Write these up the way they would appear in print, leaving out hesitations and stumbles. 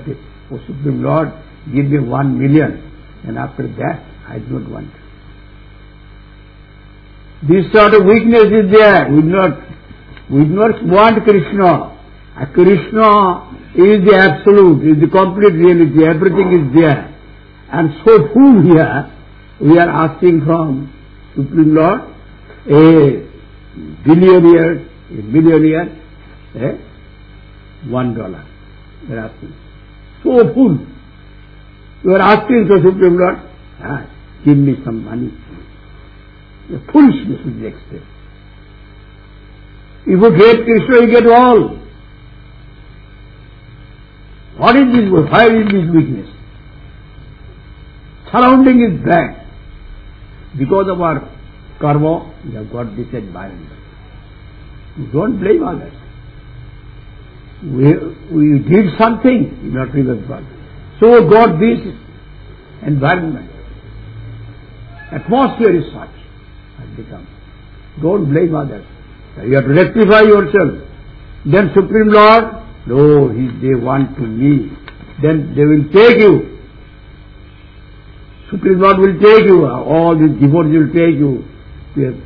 okay, oh Supreme Lord, give me 1 million, and after that, I do not want. This sort of weakness is there. We do not want Krishna. Krishna is the absolute, is the complete reality. Everything is there. And so whom here we are asking from Supreme Lord, a billionaire, a millionaire, $1. We are asking. So full. You are asking to Supreme Lord, give me some money. The foolishness is the extent. If you get Krishna, you get all. What is this? Why is this weakness? Surrounding is bad. Because of our karma, we have got this environment. You don't blame others. We did something, not remember. So got this environment. Atmosphere is such. Has become. Don't blame others. You have to rectify yourself. Then Supreme Lord, no, they want to me. Then they will take you. Supreme Lord will take you. All these devotees will take you to a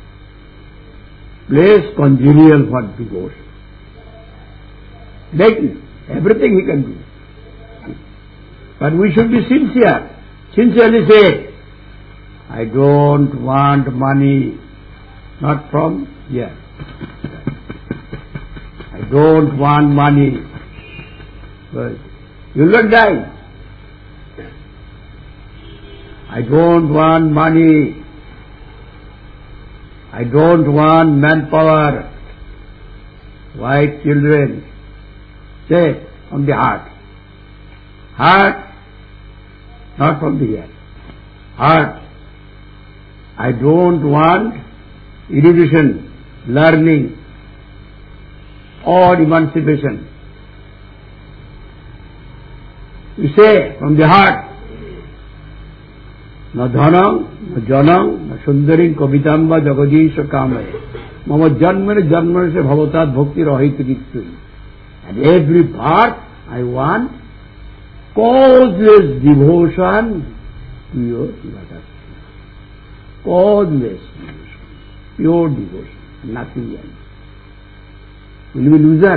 place congenial for devotion. Make it. Everything he can do. But we should be sincere. Sincerely say, I don't want money. Not from here. I don't want money. But you will not die. I don't want money. I don't want manpower. White children. Say from the heart. Heart, not from the ear. Heart. I don't want education, learning, or emancipation. You say from the heart, न धनम न जनम न सुंदरी कविताम्बा जगदीश कामय मम जन्म से भवतात भक्ति रहित नित्य. And every part I want causeless devotion to your lotus. Causeless devotion, pure devotion, nothing else. Will you be loser?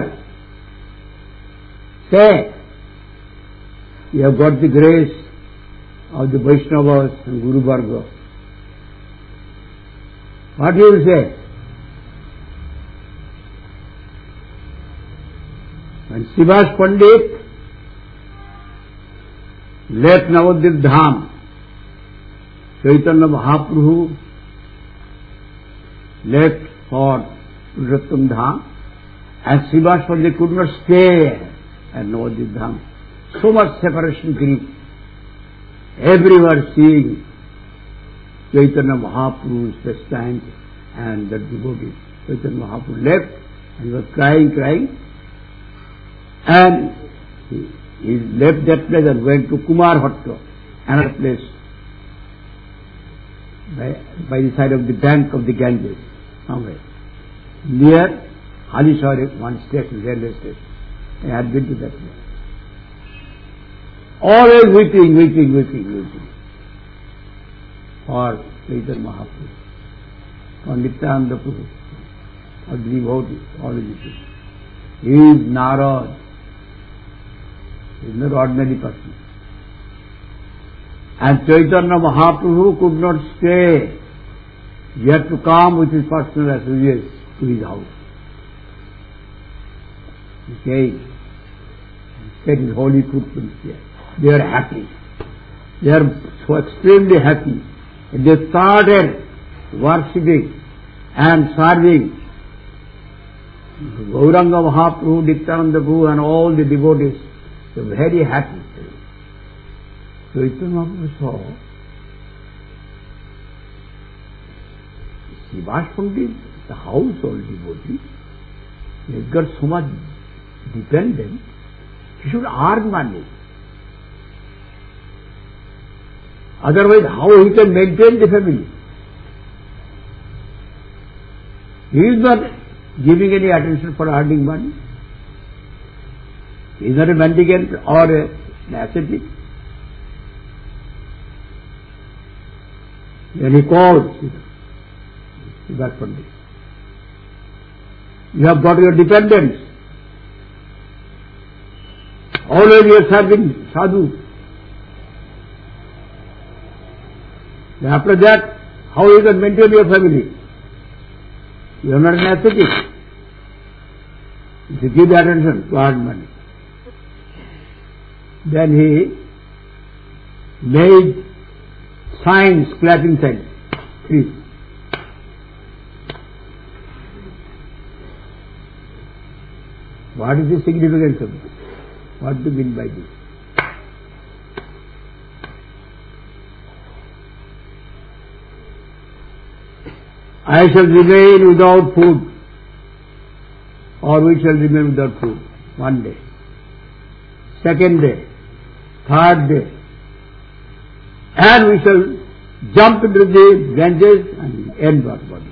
Say, you have got the grace of the Vaishnavas and Guru Varga. What you will say? When Srivas Pandit left Navadvip Dham, Chaitanya Mahaprabhu left for Purushottam Dham, and Srivas Pandit could not stay at Navadvip Dham. So much separation grief. Everyone seeing Chaitanya Mahaprabhu's descent and the devotee. Chaitanya Mahaprabhu left and he was crying, and he left that place and went to Kumar Hatta, another place by the side of the bank of the Ganges, somewhere near Halisahar, one station, railway station. I had been to that place. Always weeping for Chaitanya Mahaprabhu, for Nityananda Prabhu, for the devotee, always weeping. He is Narad. He is not ordinary person. And Chaitanya Mahaprabhu could not stay. He had to come with his personal associates to his house. He came, set his holy footprints there. They are happy. They are so extremely happy. And they started worshipping and serving Gauranga Mahaprabhu, Nityananda Prabhu and all the devotees. They were very happy. So Chaitanya Mahaprabhu saw Srivas Pandit, the household devotee, he has got so much dependent, he should earn money. Otherwise, how he can maintain the family? He is not giving any attention for earning money. He is not a mendicant or an ascetic. Then he calls, Siddhartha Pandit. You have got your dependents. Always you are serving sadhu. Then after that, how you can maintain your family? You are not an ascetic. If you give the attention to earn money. Then he made signs, clapping signs. Three. What is the significance of this? What do you mean by this? I shall remain without food, or we shall remain without food one day, second day, third day, and we shall jump into the Ganges and end our body.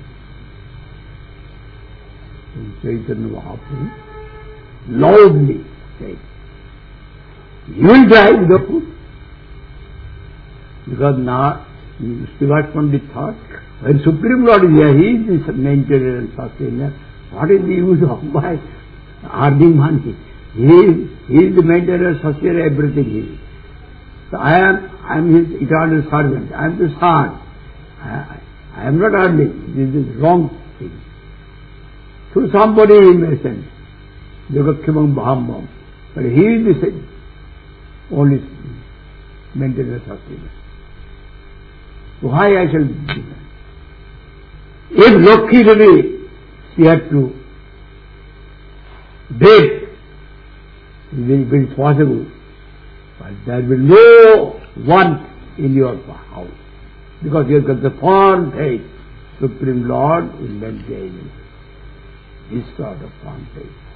Chaitanya Mahaprabhu loudly said, you will die without food. Because now, Siddhartha Pandit thought, when Supreme Lord is here, he is the maintainer and sustainer. What is the use of my earning money? He is the maintainer and sustainer, everything he is. So I am his eternal servant. I am the son. I am not earning. This is wrong thing. To somebody he may send. Yogakshamam Bahambam. But he is the same. Only maintainer and sustainer. Why I shall do that? If Lokhi Devi, she had to beg, it is possible, but there will be no want in your house, because you have got the firm faith, Supreme Lord will maintain this sort of firm faith.